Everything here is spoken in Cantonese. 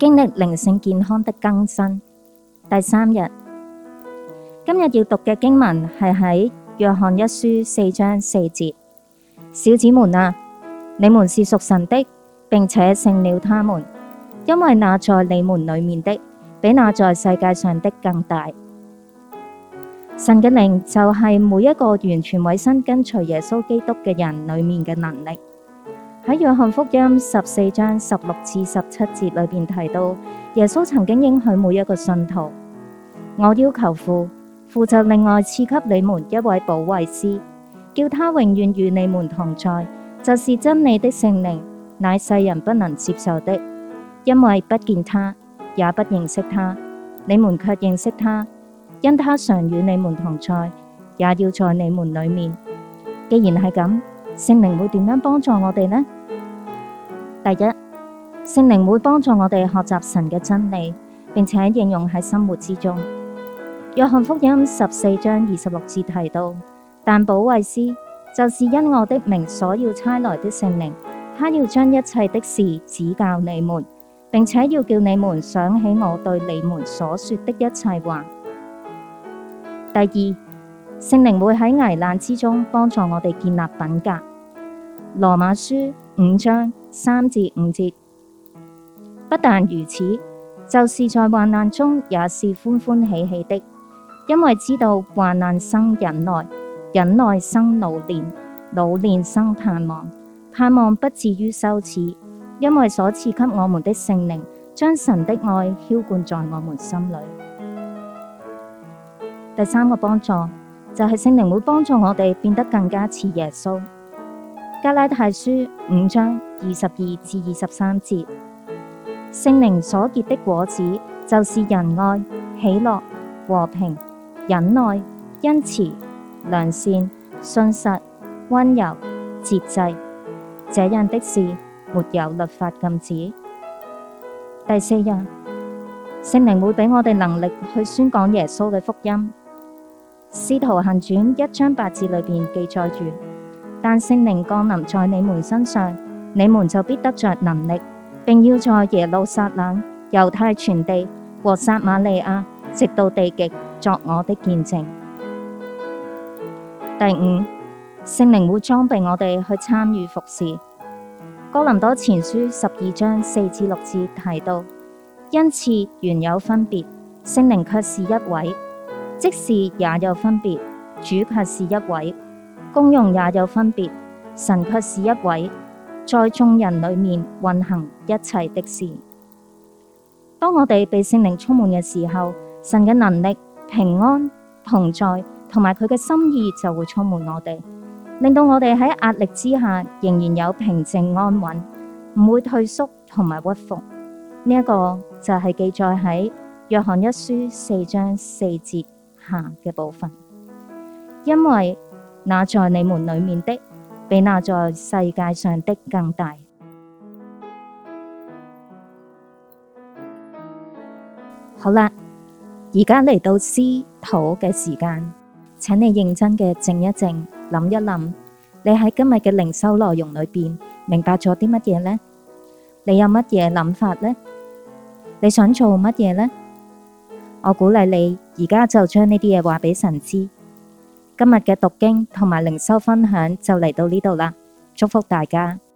經歷靈性健康的更新。第3日，今日要讀嘅經文係喺約翰一書4章4節。小子們啊，你們是屬神的，並且勝了他們，因為那在你們裡面的，比那在世界上的更大。神嘅靈就係每一個完全委身跟隨耶穌基督嘅人裡面嘅能力。喺約翰福音14章16至17節裏邊提到，耶穌曾經應許每一個信徒：我要求父，父就另外賜給你們一位保惠師，叫他永遠與你們同在，就是真理的聖靈，乃世人不能接受的，因為不見他，也不認識他。你們卻認識他，因他常與你們同在，也要在你們裡面。既然係咁，聖靈會點樣幫助我哋呢？第一，聖靈會幫助我哋學習神嘅真理，並且應用喺生活之中。約翰福音14章26節提到，但保惠師就是因我的名所要差來的聖靈，他要將一切的事指教你們，並且要叫你們想起我對你們所說的一切話。第二，聖靈會喺危難之中幫助我哋建立品格。羅馬書5章3至5節。不但如此，就是在患難中也是歡歡喜喜的，因為知道患難生忍耐，忍耐生老練，老練生盼望，盼望不至於羞恥，因為所賜給我們的聖靈將神的愛澆灌在我們心裡。第三個幫助就係聖靈會幫助我哋變得更加似耶穌。加拉太書5章22至23節。聖靈所結的果子就是仁愛、喜樂、和平、忍耐、恩慈、良善、信實、溫柔、節制。這樣的事沒有律法禁止。第4日，聖靈會俾我哋能力去宣講耶穌嘅福音。使徒行傳1章8節裏邊記載住：但聖靈降臨在你們身上，你們就必得着能力，並要在耶路撒冷、猶太全地和撒瑪利亞，直到地極，作我的見證。第5，聖靈會裝備我哋去參與服事。哥林多前書12章4至6節提到：恩賜原有分別，聖靈卻是一位；職事也有分別，主卻是一位；功用也有分別，神卻是一位，在眾人裡面運行一切的事。當我哋被聖靈充滿嘅時候，神嘅能力、平安、同在同埋佢嘅心意就會充滿我哋，令到我哋喺壓力之下仍然有平靜安穩，唔會退縮同埋屈服。呢一個就係記載喺約翰一書4章4節下嘅部分。因為那在你們裡面的，比那在世界上的更大。好啦，而家嚟到思禱嘅時間，請你認真嘅靜一靜，諗一諗，你喺今日嘅靈修內容裏邊明白咗啲乜嘢呢？你有乜嘢諗法呢？你想做乜嘢呢？我鼓勵你而家就將呢啲嘢話俾神知。今日嘅讀經同埋靈修分享就嚟到呢度啦，祝福大家。